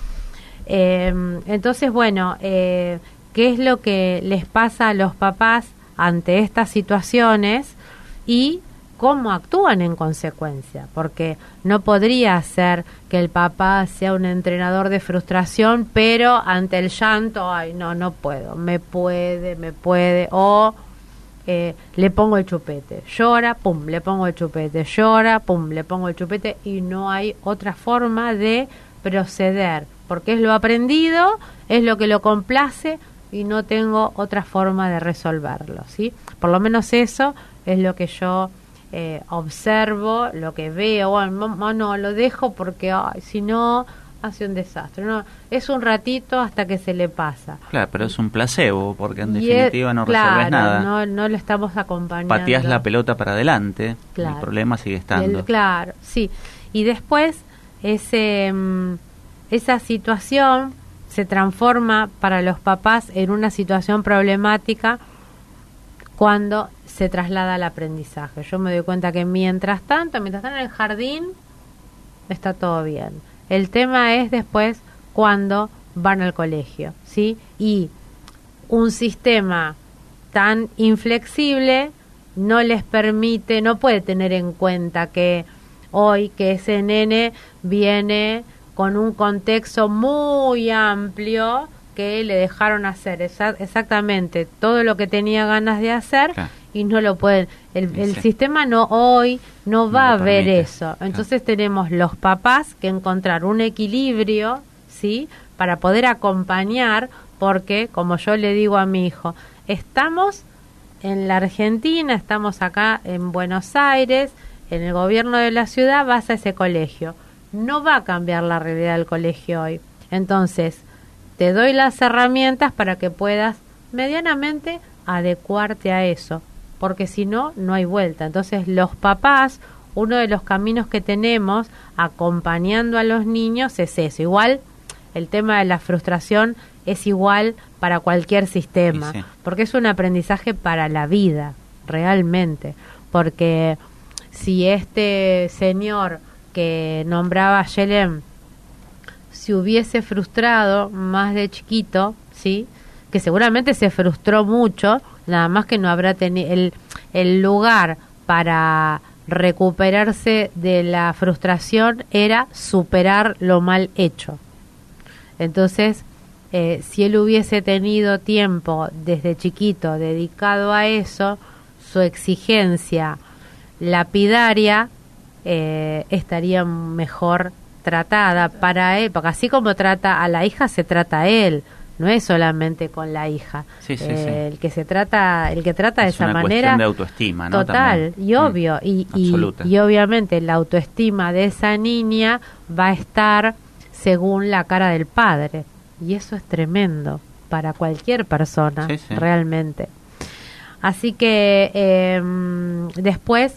Eh, entonces, bueno, eh, ¿qué es lo que les pasa a los papás ante estas situaciones y cómo actúan en consecuencia? Porque no podría ser que el papá sea un entrenador de frustración, pero ante el llanto, ay, no, no puedo, me puede, me puede, o eh, le pongo el chupete, llora, pum, le pongo el chupete, llora, pum, le pongo el chupete, y no hay otra forma de proceder, porque es lo aprendido, es lo que lo complace, y no tengo otra forma de resolverlo, ¿sí? Por lo menos eso es lo que yo eh, observo, lo que veo. Bueno, no, no, lo dejo porque ay, si no hace un desastre. No, es un ratito hasta que se le pasa. Claro, pero es un placebo, porque en Y definitiva es- no claro, resolves nada. No, no lo estamos acompañando. Pateás la pelota para adelante, Claro. el problema sigue estando. El- claro, sí. Y después ese mm, esa situación se transforma para los papás en una situación problemática cuando se traslada al aprendizaje. Yo me doy cuenta que mientras tanto, mientras están en el jardín, está todo bien. El tema es después cuando van al colegio, ¿sí? Y un sistema tan inflexible no les permite, no puede tener en cuenta que hoy que ese nene viene con un contexto muy amplio que le dejaron hacer exa- exactamente todo lo que tenía ganas de hacer. Claro. Y no lo pueden, el, Sí, el sí. sistema no hoy no No va lo a ver permite. eso. Entonces tenemos los papás que encontrar un equilibrio, ¿sí? Para poder acompañar, porque como yo le digo a mi hijo, estamos en la Argentina, estamos acá en Buenos Aires, en el gobierno de la ciudad, vas a ese colegio. No va a cambiar la realidad del colegio hoy. Entonces, te doy las herramientas para que puedas medianamente adecuarte a eso, porque si no, no hay vuelta. Entonces, los papás, uno de los caminos que tenemos acompañando a los niños es eso. Igual, el tema de la frustración es igual para cualquier sistema, Sí, sí. porque es un aprendizaje para la vida, realmente. Porque si este señor que nombraba Yelem se hubiese frustrado más de chiquito, ¿sí? Que seguramente se frustró mucho, nada más que no habrá tenido el, el lugar para recuperarse de la frustración era superar lo mal hecho. Entonces, eh, si él hubiese tenido tiempo desde chiquito dedicado a eso, su exigencia lapidaria eh, estaría mejor tratada para él, porque así como trata a la hija, se trata a él, no es solamente con la hija. Sí, sí, Eh, sí. El que se trata, el que trata de Es esa una manera, cuestión de autoestima, ¿no? total, También. y Mm, obvio, y, y, absoluta. y obviamente la autoestima de esa niña va a estar según la cara del padre, y eso es tremendo para cualquier persona, Sí, sí. realmente. Así que eh, después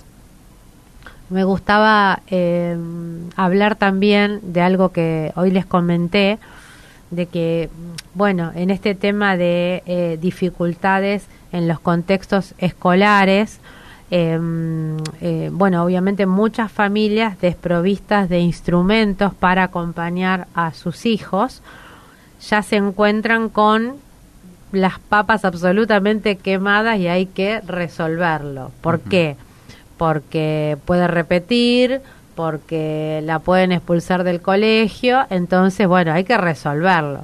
me gustaba eh, hablar también de algo que hoy les comenté, de que, bueno, en este tema de eh, dificultades en los contextos escolares, eh, eh, bueno, obviamente muchas familias desprovistas de instrumentos para acompañar a sus hijos ya se encuentran con las papas absolutamente quemadas y hay que resolverlo. ¿Por Ujú. qué? Porque puede repetir, porque la pueden expulsar del colegio, entonces, bueno, hay que resolverlo.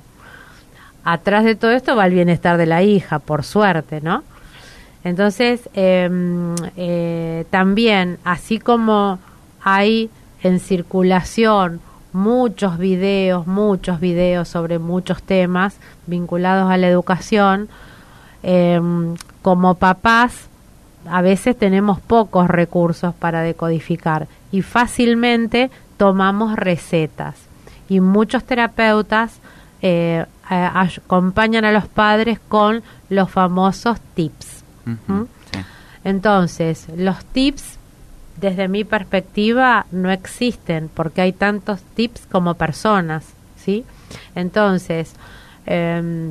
Atrás de todo esto va el bienestar de la hija, por suerte, ¿no? Entonces, eh, eh, también, así como hay en circulación muchos videos, muchos videos sobre muchos temas vinculados a la educación, eh, como papás, a veces tenemos pocos recursos para decodificar y fácilmente tomamos recetas. Y muchos terapeutas eh, a- acompañan a los padres con los famosos tips. Ujú, ¿Mm? sí. Entonces, los tips, desde mi perspectiva, no existen porque hay tantos tips como personas, ¿sí? Entonces, eh,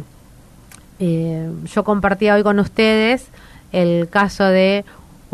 eh, yo compartía hoy con ustedes el caso de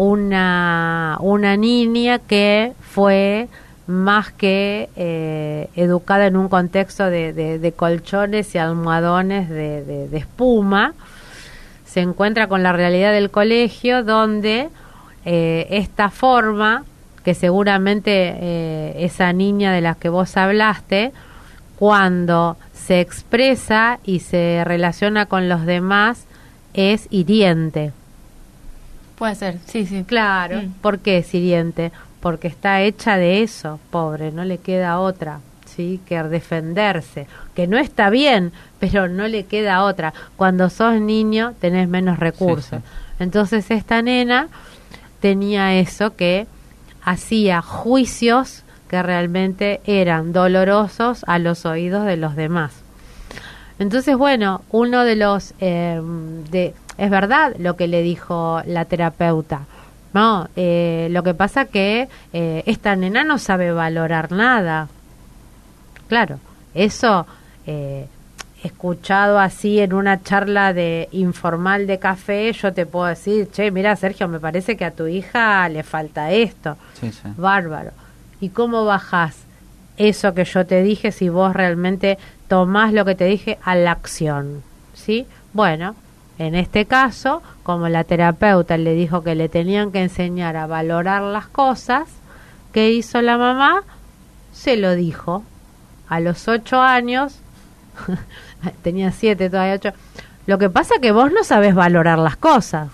una, una niña que fue más que eh, educada en un contexto de, de, de colchones y almohadones de, de, de espuma, se encuentra con la realidad del colegio donde eh, esta forma, que seguramente eh, esa niña de la que vos hablaste, cuando se expresa y se relaciona con los demás, es hiriente. Puede ser, sí, sí. Claro, Mm. ¿por qué es hiriente? Porque está hecha de eso, pobre, no le queda otra, ¿sí? Que defenderse, que no está bien, pero no le queda otra. Cuando sos niño tenés menos recursos. Sí, Entonces esta nena tenía eso, que hacía juicios que realmente eran dolorosos a los oídos de los demás. Entonces, bueno, uno de los... Eh, de, es verdad lo que le dijo la terapeuta, ¿no? Eh, lo que pasa que eh, esta nena no sabe valorar nada. Claro, eso eh, escuchado así en una charla de informal de café, yo te puedo decir, che, mira, Sergio, me parece que a tu hija le falta esto. Sí, sí. Bárbaro. ¿Y cómo bajás eso que yo te dije si vos realmente tomás lo que te dije a la acción? ¿Sí? Bueno, en este caso, como la terapeuta le dijo que le tenían que enseñar a valorar las cosas, ¿qué hizo la mamá? Se lo dijo. A los ocho años, tenía siete, todavía ocho. Lo que pasa es que vos no sabés valorar las cosas.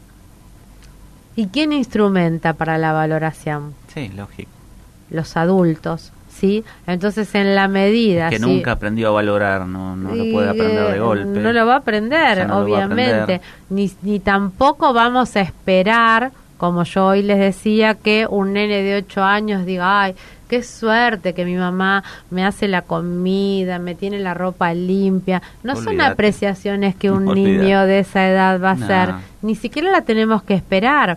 ¿Y quién instrumenta para la valoración? Sí, lógico. Los adultos, ¿sí? Entonces, en la medida... Que ¿sí? nunca aprendió a valorar, no, no lo puede aprender de golpe. No lo va a aprender, no obviamente. Lo va a aprender. Ni, ni tampoco vamos a esperar, como yo hoy les decía, que un nene de ocho años diga, ay, qué suerte que mi mamá me hace la comida, me tiene la ropa limpia. No Olvídate. Son apreciaciones que un Olvídate. niño de esa edad va a No. hacer. Ni siquiera la tenemos que esperar.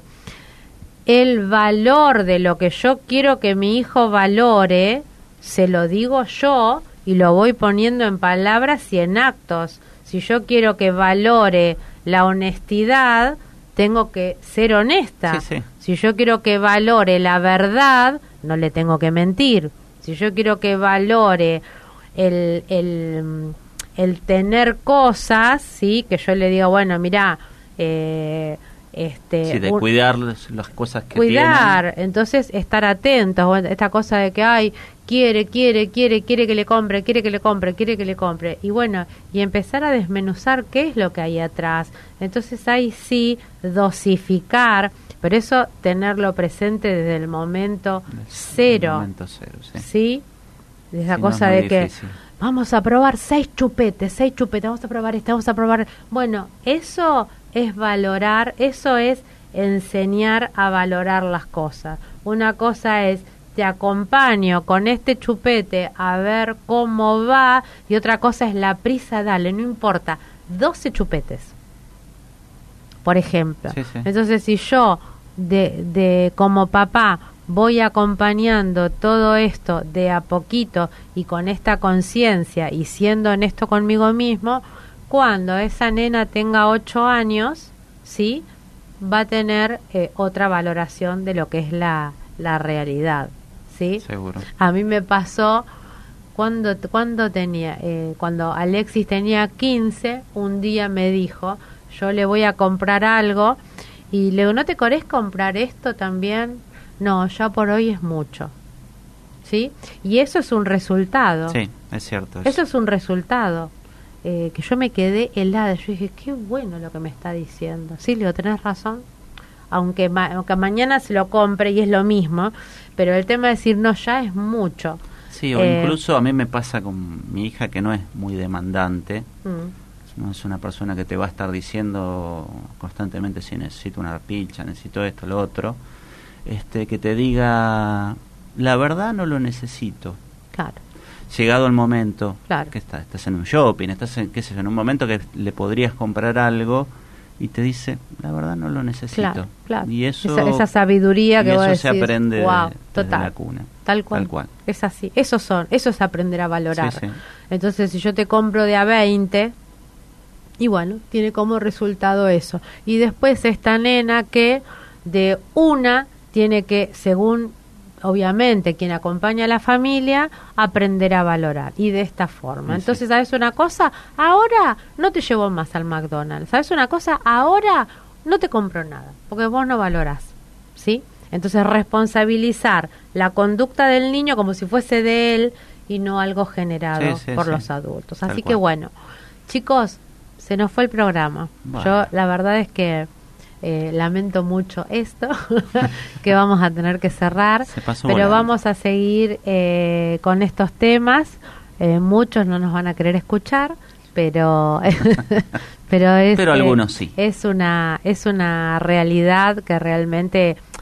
El valor de lo que yo quiero que mi hijo valore, se lo digo yo y lo voy poniendo en palabras y en actos. Si yo quiero que valore la honestidad, tengo que ser honesta. Sí, sí. Si yo quiero que valore la verdad, no le tengo que mentir. Si yo quiero que valore el, el, el tener cosas, sí, que yo le diga, bueno, mira, eh, este, Sí, de un- cuidar las las cosas que cuidar, entonces estar atentos. Bueno, esta cosa de que ay, quiere, quiere, quiere, quiere que le compre, quiere que le compre, quiere que le compre, y bueno, y empezar a desmenuzar qué es lo que hay atrás. Entonces ahí sí dosificar, pero eso tenerlo presente desde el momento tienen. cero, Momento cero, sí. ¿sí? De esa Sí, no, cosa es muy de que difícil. vamos a probar seis chupetes, seis chupetes, vamos a probar este, vamos a probar. Bueno, eso es valorar, eso es enseñar a valorar las cosas. Una cosa es, te acompaño con este chupete a ver cómo va, y otra cosa es la prisa, dale, no importa, doce chupetes, por ejemplo. Sí, sí. Entonces, si yo, de, de como papá, voy acompañando todo esto de a poquito y con esta conciencia y siendo honesto conmigo mismo, cuando esa nena tenga ocho años, ¿sí?, va a tener eh, otra valoración de lo que es la, la realidad, ¿sí? Seguro. A mí me pasó cuando, cuando tenía, eh, cuando Alexis tenía quince, un día me dijo, yo le voy a comprar algo, y le digo, ¿no te querés comprar esto también? No, ya por hoy es mucho, ¿sí? Y eso es un resultado. Sí, es cierto. Eso es un resultado. Eh, que yo me quedé helada. Yo dije, qué bueno lo que me está diciendo. Sí, Leo, tenés razón. Aunque, ma aunque mañana se lo compre y es lo mismo, pero el tema de decir no ya es mucho. Sí, o Eh, incluso a mí me pasa con mi hija, que no es muy demandante, mm, no es una persona que te va a estar diciendo constantemente si necesito una pilcha, necesito esto, lo otro, este, que te diga, la verdad no lo necesito. claro. Llegado el momento, Claro. que está, estás en un shopping, estás en, qué sé yo, en un momento que le podrías comprar algo y te dice, la verdad no lo necesito. Claro, claro. Y eso, esa, esa sabiduría y que vos eso se decís, aprende de- wow, desde total, la cuna. tal cual. Tal cual. Es así. Eso son, eso es aprender a valorar. Sí, sí. Entonces, si yo te compro de a veinte, y bueno, tiene como resultado eso. Y después esta nena que de una tiene que, según obviamente quien acompaña a la familia, aprender a valorar, y de esta forma. Sí, Entonces, ¿sabes una cosa? Ahora no te llevo más al McDonald's. ¿Sabes una cosa? Ahora no te compro nada, porque vos no valorás, ¿sí? Entonces, responsabilizar la conducta del niño como si fuese de él y no algo generado Sí, sí, por sí. los adultos. Tal Así que cual. bueno, chicos, se nos fue el programa. Bueno. Yo la verdad es que eh, lamento mucho esto, que vamos a tener que cerrar, Se pasó pero volando. vamos a seguir eh, con estos temas. Eh, muchos no nos van a querer escuchar, pero pero es Pero eh, algunos sí. es una es una realidad que realmente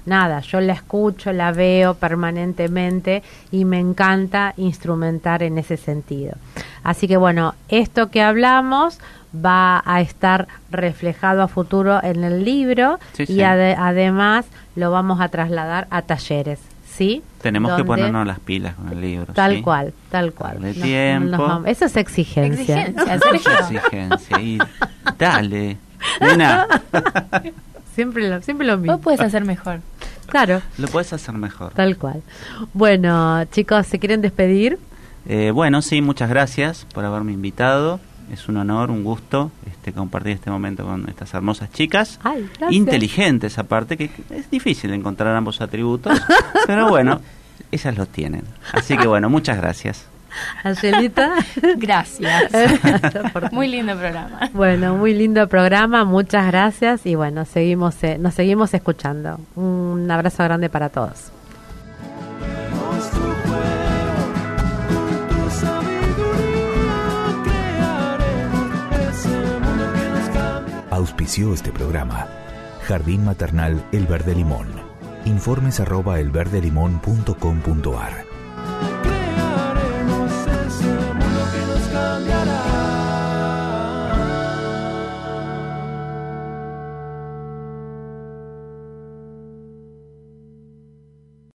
nada, yo la escucho, la veo permanentemente y me encanta instrumentar en ese sentido. Así que bueno, esto que hablamos va a estar reflejado a futuro en el libro Sí, y sí. ade- además lo vamos a trasladar a talleres, ¿sí? Tenemos que Donde- ponernos las pilas con el libro. Tal ¿sí? cual, tal cual. Darle Nos- tiempo. nos vamos- Eso es exigencia. Exigencia, Mucha Sergio. exigencia. Y dale. Nena, Siempre lo, siempre lo mismo. Vos puedes hacer mejor. Claro, lo puedes hacer mejor. tal cual. Bueno, chicos, ¿se quieren despedir? Eh, bueno, sí, muchas gracias por haberme invitado. Es un honor, un gusto este, compartir este momento con estas hermosas chicas. Ay, gracias. Inteligentes, aparte, que es difícil encontrar ambos atributos, pero bueno, ellas los tienen. Así que bueno, muchas gracias. Angelita. Gracias. Por- Muy lindo programa. Bueno, muy lindo programa, muchas gracias y bueno, seguimos eh, nos seguimos escuchando. Un abrazo grande para todos. Vemos tu juego, con tu sabiduría crearemos ese mundo que nos cambia. Auspició este programa Jardín Maternal El Verde Limón. Informes arroba elverdelimón punto com punto ar.